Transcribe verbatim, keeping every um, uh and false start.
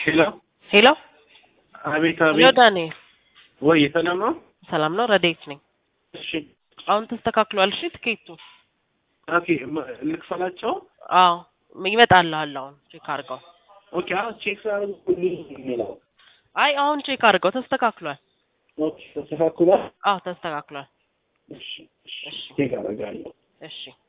ሄሎ ሄሎ አቤት ሄሎ አቤት ዳኒ ወይ ሰላም ነው ሰላም ነው ረዴት ነኝ እሺ አሁን ተስተካክሏል እሺ ትኬቱ ኦኬ ልክፈላቸው አዎ ይመጣል አሁን ቼክ አድርገው ኦኬ አሁን ቼክ አድርገው አይ አሁን ቼክ አድርገው ተስተካክሏል ኦኬ ተስተካክሏል አዎ ተስተካክሏል እሺ እሺ ቼክ አደርጋለሁ እሺ